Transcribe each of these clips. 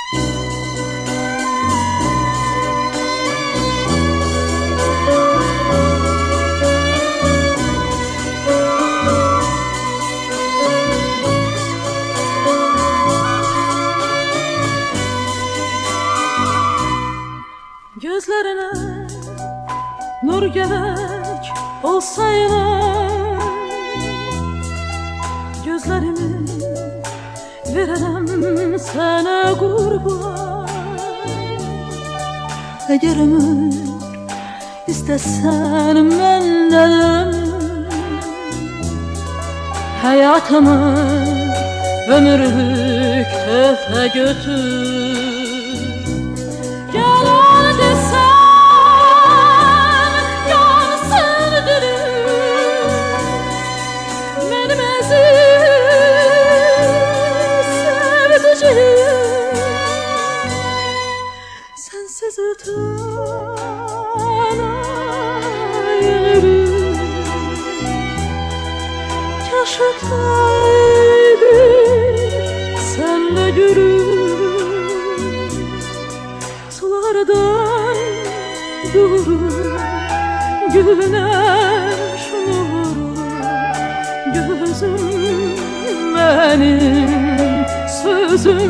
Gözlerine nur gerek olsaydı, gözlerimi verem sana kurban. Eğer ömür istesen menden, hayatımı ömürlük töhfe götür. Yalan desem yansın dilim, benim aziz sevdiceğim. Sensiz utanayım, yaşataydı senle yürü. Sulardan durur güneş vurur, gözüm benim, sözüm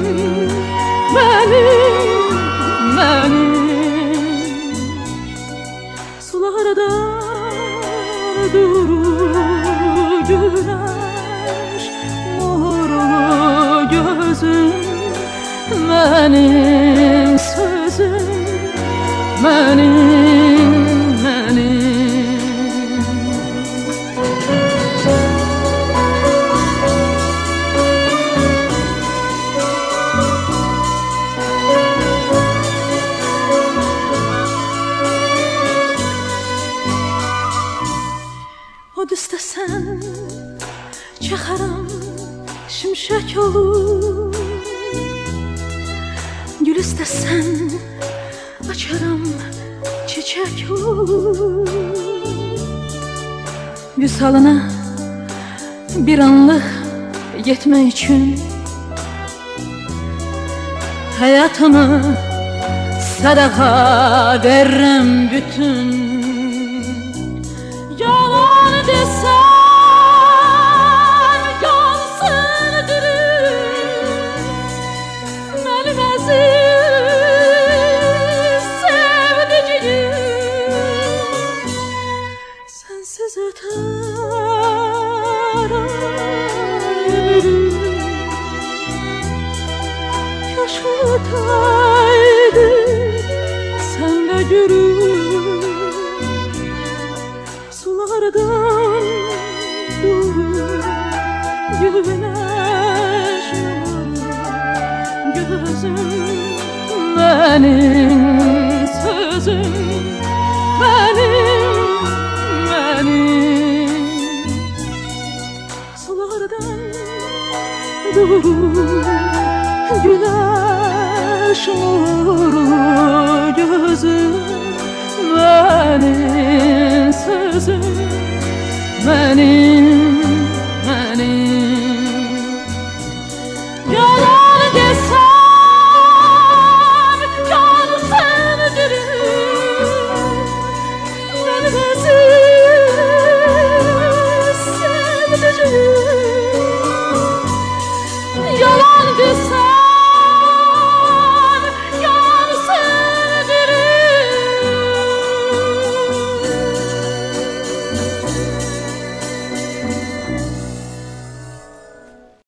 benim. Sulardan durur güneş vurur, gözüm benim, sözüm benim. Od istesen çakarım şimşek olur, gül istesen açarım çiçek olur. Vüsalına bir anlık yetme için hayatımı sadaka veririm bütün. Yalan desem yansın dilim, benim aziz sevdiceğim. Sensiz öter ömrüm, yaşataydı senle yürü. Sulardan durur güneş vurur, gözüm benim, sözüm benim. Sulardan durur